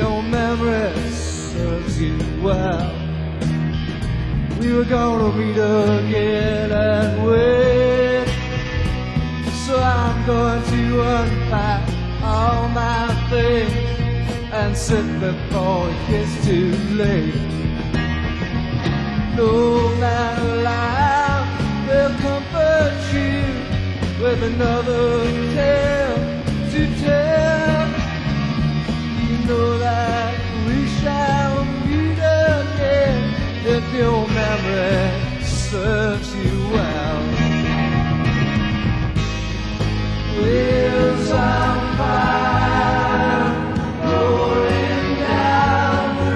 your memory serves you well, we were gonna meet again and wait. So I'm going to unpack all my things and sit before it's too late. No man alive will comfort you with another tale to tell. You know that we shall meet again if your memory serves you well. Wheels on fire, rolling down the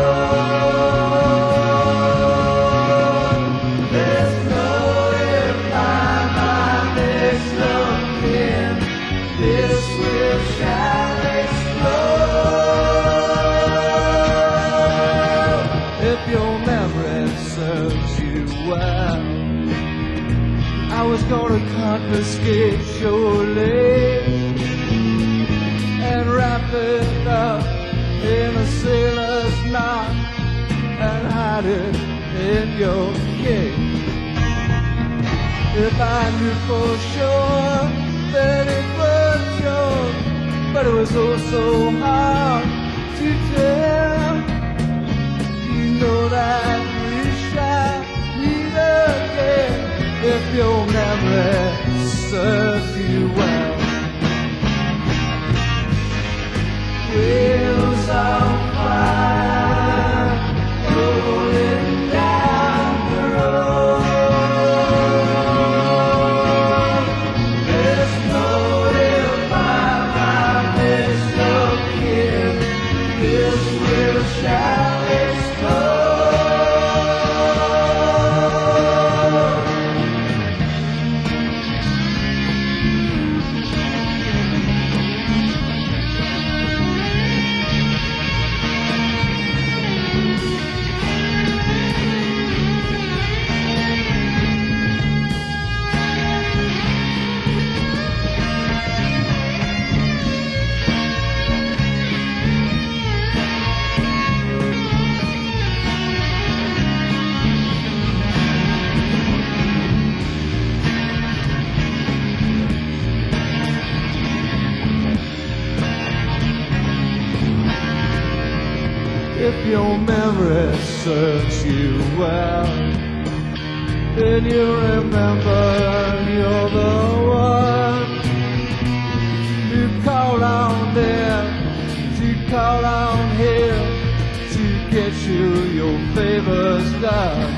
road. There's no if I'm next looking, this will shall explode. If your memory serves you well, I was gonna confiscate your leg and wrap it up in a sailor's knot and hide it in your cake. If I knew for sure that it was yours, but it was oh so hard to tell. You know that we shall meet again if your memory serves you well. Wheels on fire, rolling down the road. There's no if I'm mislooking, this will shall explode. If your memory serves you well, then you remember you're the one who called on them, to call on him to get you your favors done.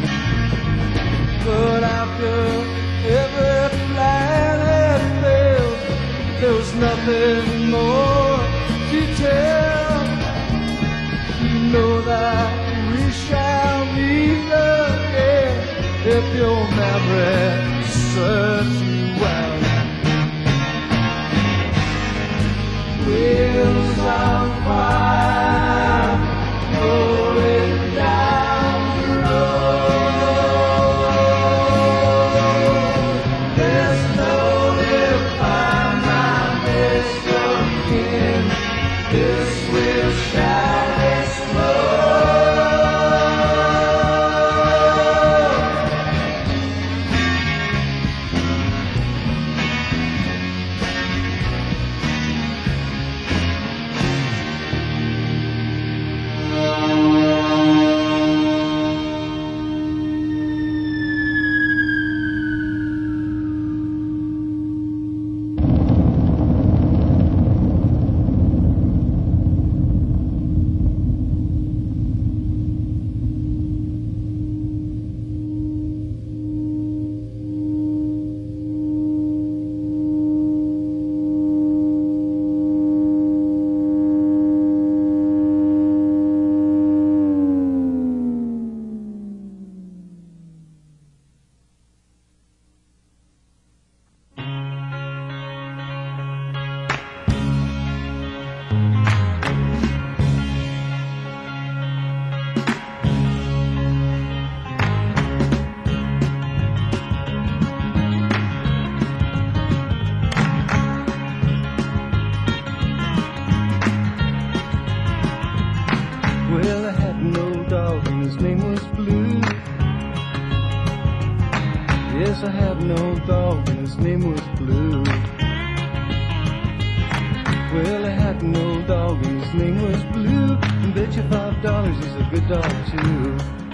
But after every plan had failed, there was nothing more to tell. Know that we shall meet again if your memory serves you well. Wheels on fire, rolling down the road. There's no if I'm not mistaken, this will shall Yes, I had an old dog and his name was Blue. Well, I had an old dog and his name was Blue. And bet you $5 he's a good dog too.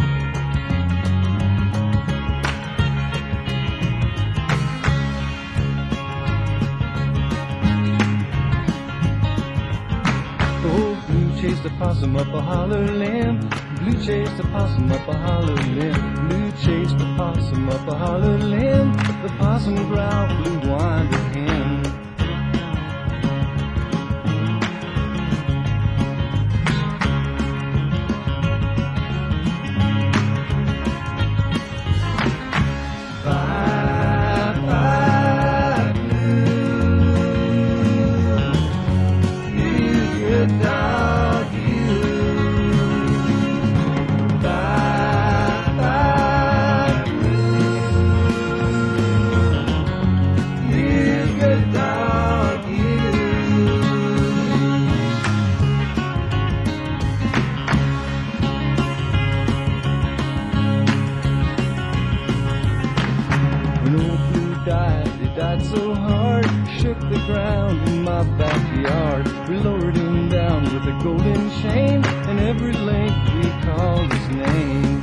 Old Blue chased a possum up a holler limb. Blue chased a possum up a holler limb. Blue chased a possum up a holler limb. The possum growled, Blue whined at him. Died so hard, shook the ground in my backyard. We lowered him down with a golden chain, and every link we called his name.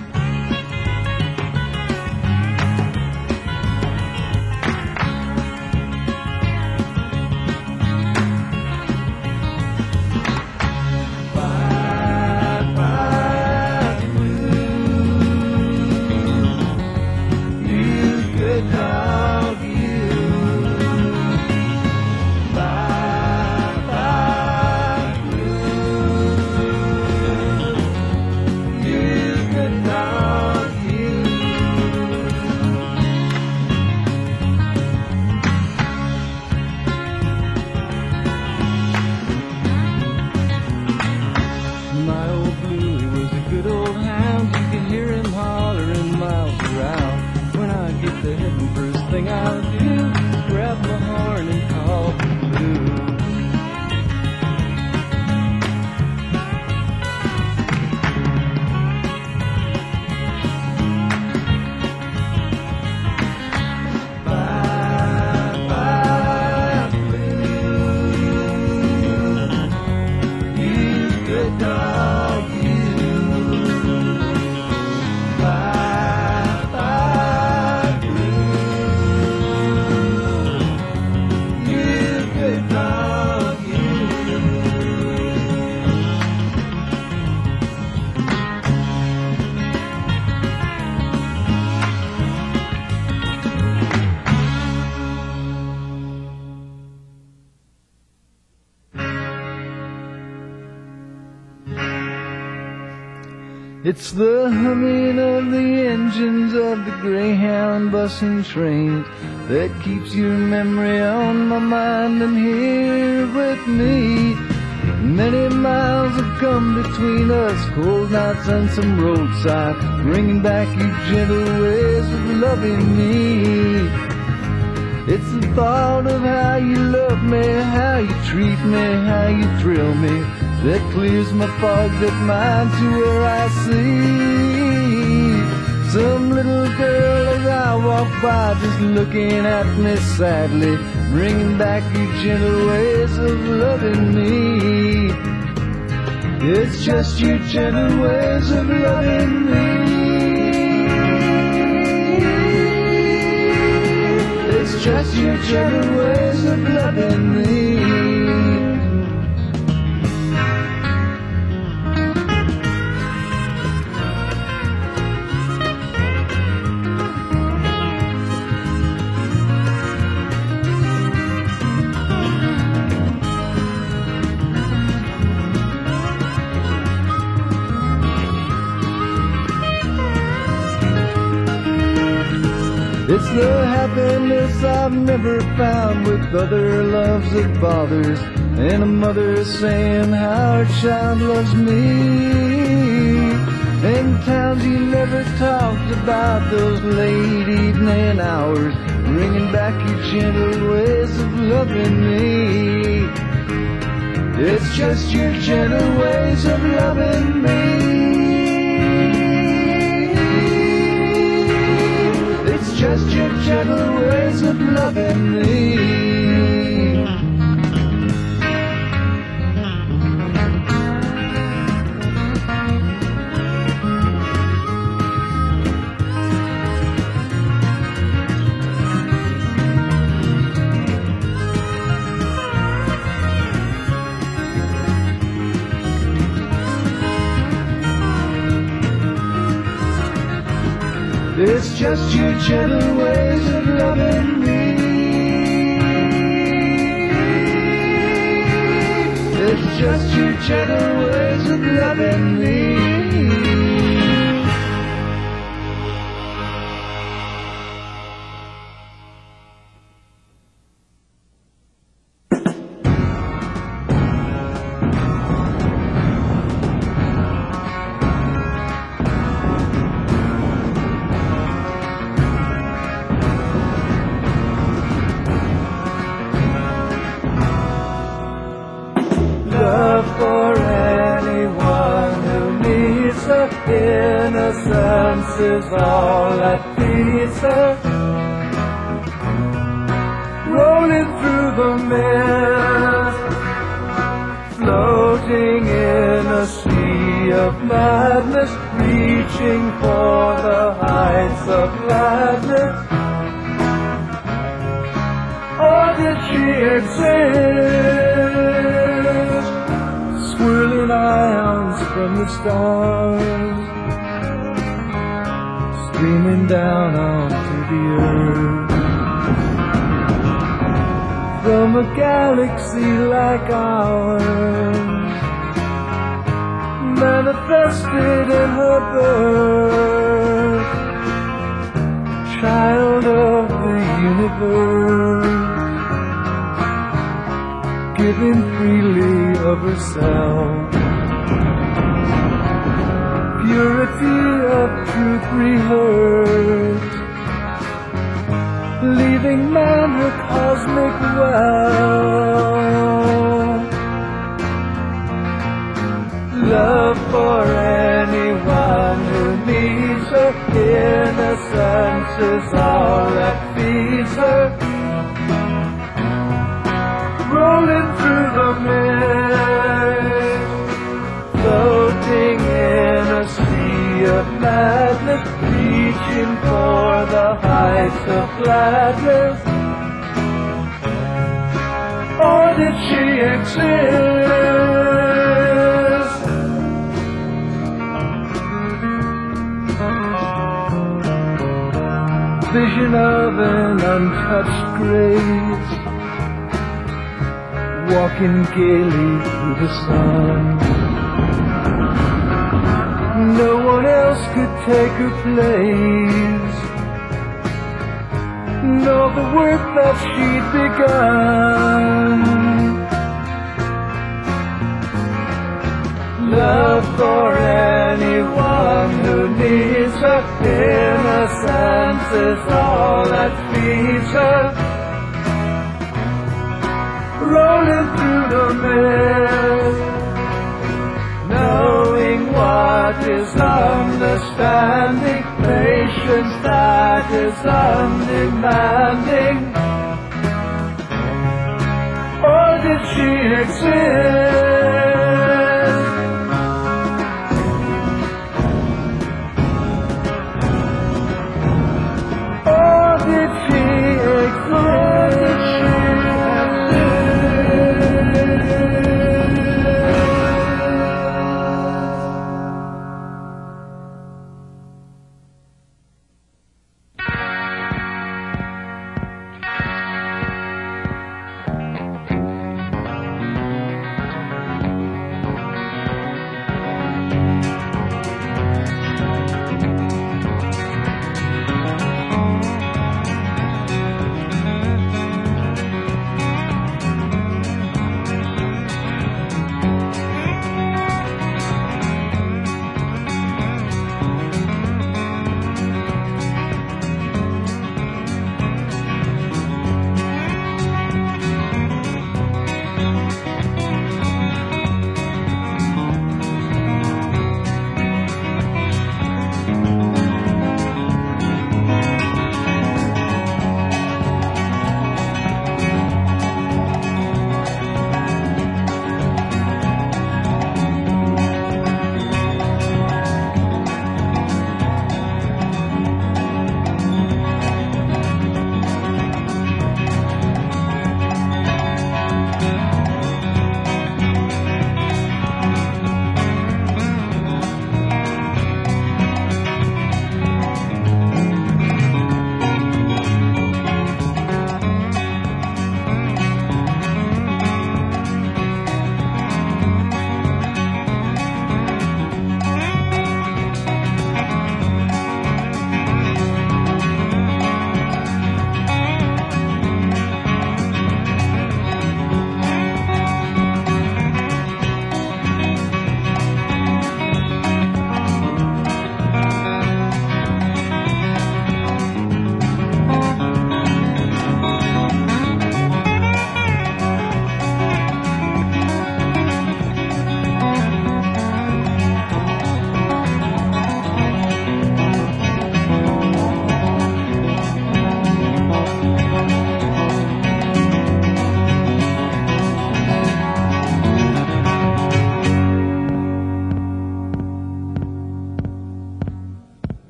Bye, bye, Blue, you good dog. My old Blue, he was a good old hound. You could hear him hollering miles around. When I get to heaven, first thing I'll do, grab my horn and call Blue. Bye, bye, Blue, you good dog. It's the humming of the engines of the Greyhound bus and train that keeps your memory on my mind and here with me. Many miles have come between us, cold nights and some roadside, bringing back your gentle ways of loving me. It's the thought of how you love me, how you treat me, how you thrill me, that clears my fogged up mind to where I see some little girl as I walk by, just looking at me sadly, bringing back your gentle ways of loving me. It's just your gentle ways of loving me. It's just your gentle ways of loving me. It's the happiness I've never found with other loves that bothers, and a mother saying how her child loves me. And times you never talked about, those late evening hours, bringing back your gentle ways of loving me. It's just your gentle ways of loving me. It's just your of loving me. It's just your gentle ways of loving me. It's just your gentle ways of loving me. Innocence is all that feeds her, rolling through the mist, floating in a sea of madness, reaching for the heights of gladness. Or did she exist, swirling ions from the stars, streaming down onto the earth, from a galaxy like ours, manifested in her birth, child of the universe, giving freely of herself. Purity of truth rehearsed, leaving man her cosmic well. Love for anyone who needs her, innocence is all that feeds her, rolling through the mist, floating in a sea of madness, reaching for the heights of gladness. Or did she exist, vision of an untouched grace, walking gaily through the sun? No one else could take her place, nor the work that she'd begun. Love for anyone who needs her, innocence is all that feeds her, rolling through the mist, knowing what is understanding, patience that is undemanding. Or did she exist, or did she exist?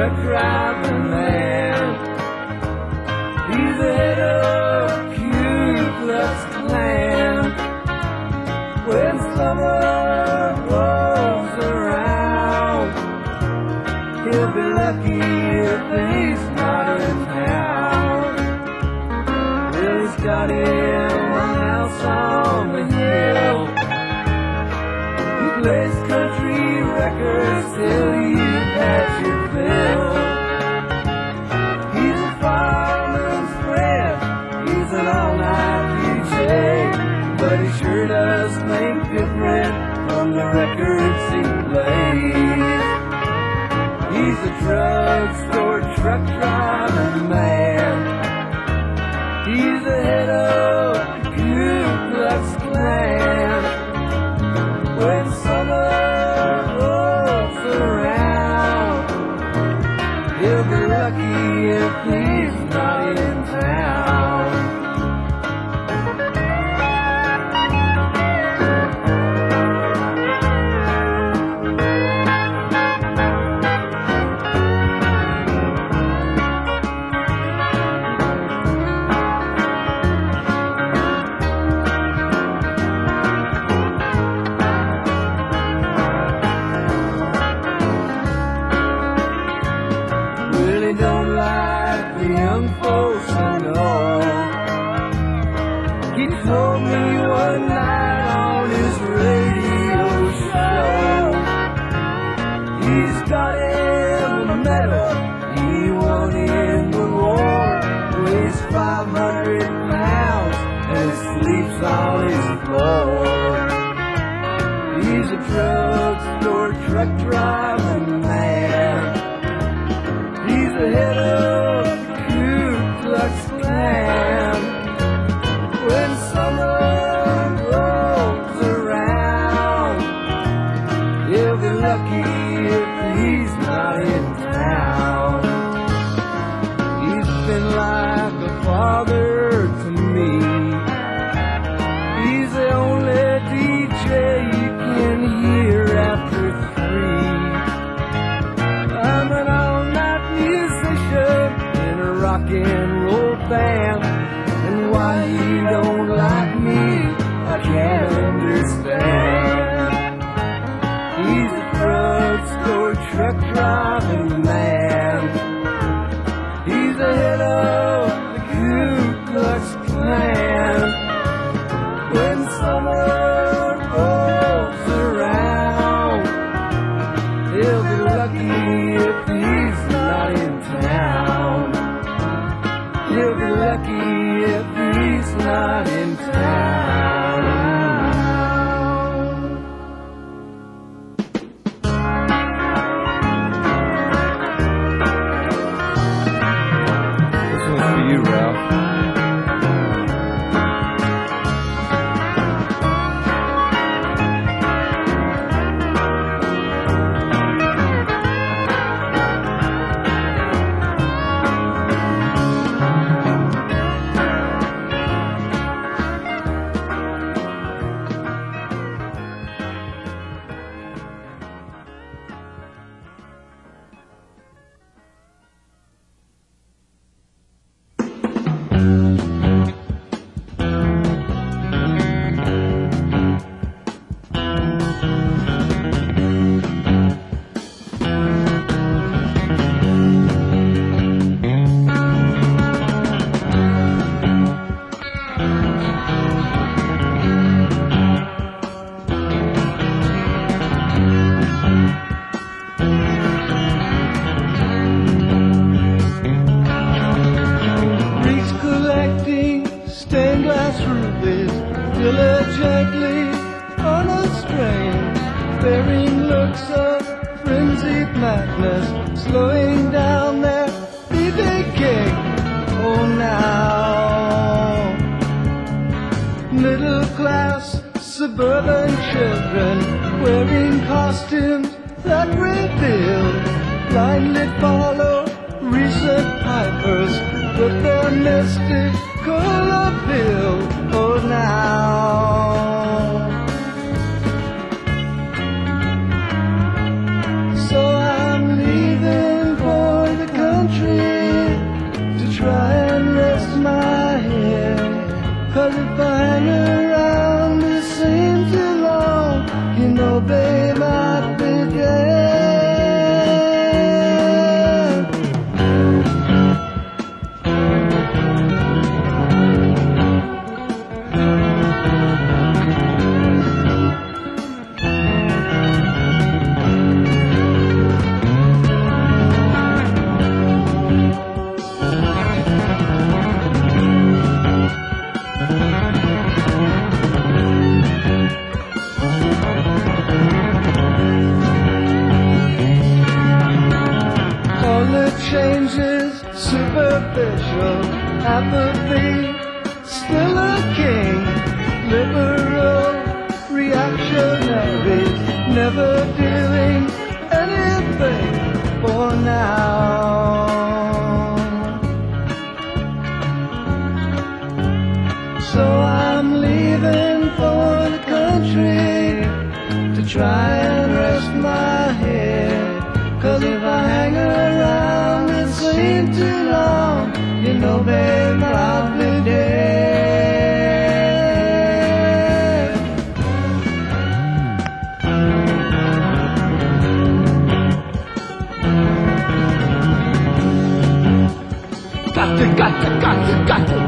truck driving man. He's the head of Ku Klux Klan. When summer rolls around, he'll be lucky if he's not in town. Well, he's got him a house on the hill. He plays country records till you've had your fill. He's a fireman's friend, he's an all-night DJ, but he sure does think different from the records he plays. He's a drugstore truck driving man. He's the head of the Ku Klux Klan. When summer rolls around, he'll be lucky if he's not in town. Really don't like the young folks I know. He told me one night on his radio show, he's got him a medal he won in the war. Weighs 500 pounds and sleeps on his floor. He's a drugstore truck driving man. He's the head of the Ku Klux Klan. When summer rolls around, he'll be lucky if he's not in town. He's been like a father to me. He's the only DJ you can hear after 3. I'm an all-night musician in a rock and roll band, and why you don't like me, I can't understand. He's a drugstore truck driving man. He's the head of the Ku Klux Klan. When summer rolls around, he'll be lucky if he's not in town. He'll be lucky if he's not in town. This one's for you, Ralph. Diligently on a string, bearing looks of frenzied madness, slowing down their B.B. King. Oh, now middle class suburban children wearing costumes that reveal blindly follow recent pipers with their mystical appeal. Oh, now so I'm leaving for superficial apathy, still a king, liberal reactionaries, never doing anything for now. So I'm leaving for the country to try and rest my head, 'cause if I hang around and sleep too long, you know, babe, I'll be dead. Got to.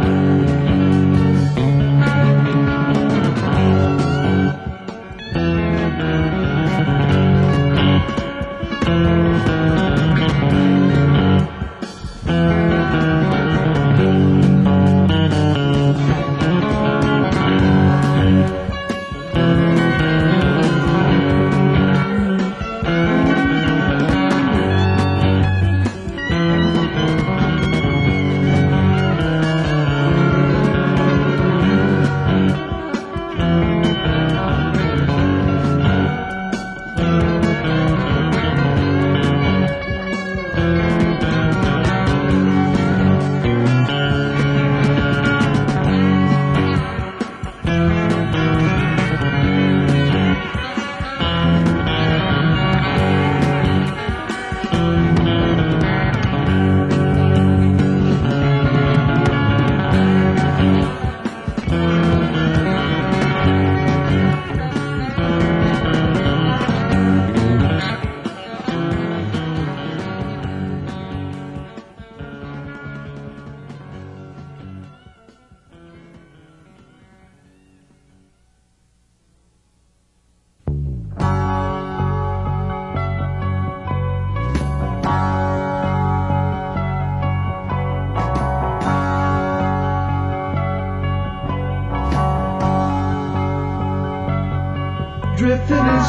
Drifting in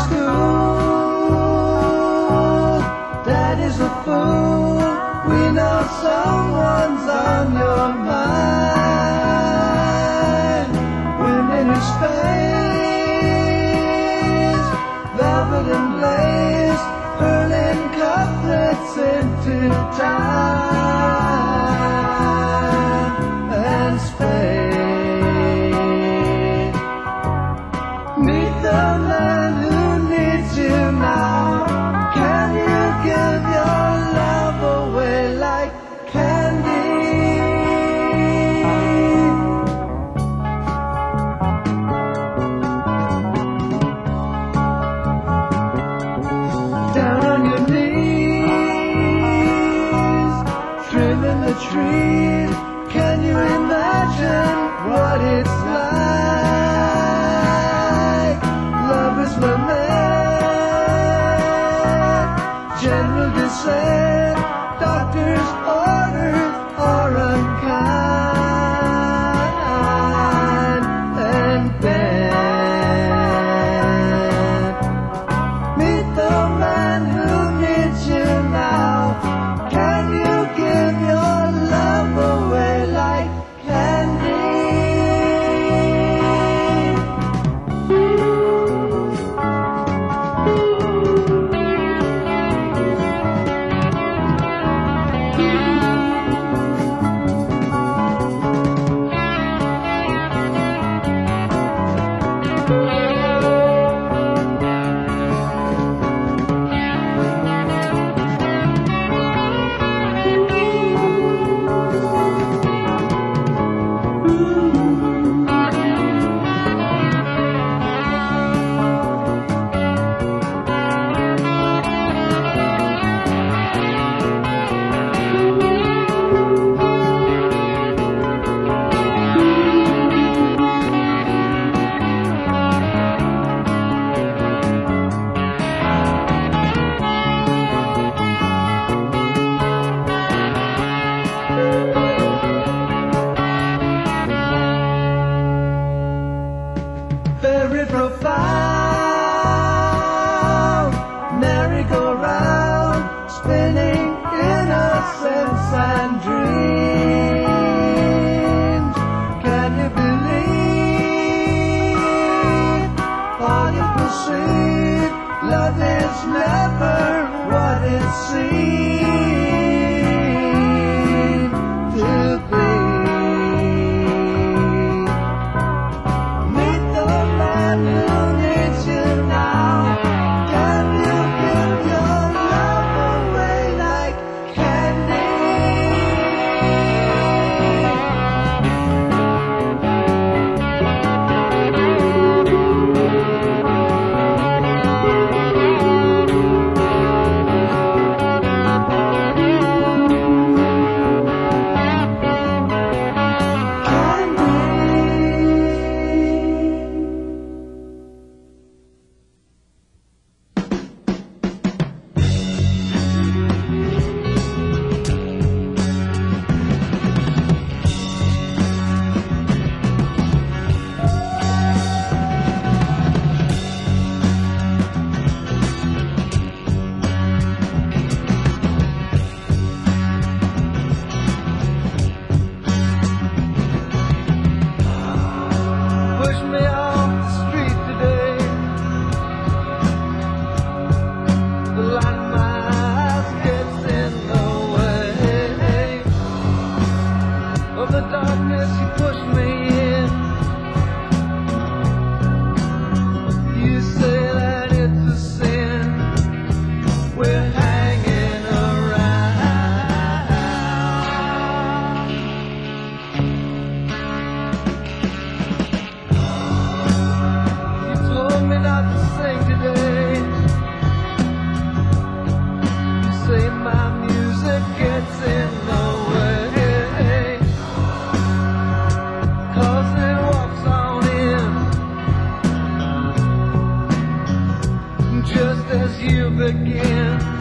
school, Daddy's a fool. We know someone's on your mind. Wind in his face, velvet and lace, hurling couplets into time and space. Meet the man who needs you now. Can you give your love away like candy? Down on your knees, trimming the trees. Can you imagine what it's like? Lovers lament, general dissent, doctor's orders are unkind and bent. Meet the man who needs you now. Can you give your love away like candy? Very profound, merry-go-round, spinning innocence and dreams. see, love is never what it seemed to be. Meet the man who needs you now. Can you give your love away like candy? Push me off the street today. The light of my eyes gets in the way of the darkness. You push me in. You say that it's a sin. We're hanging around. You told me not to sing today. You say my music gets in the way, 'cause it walks on in just as you begin.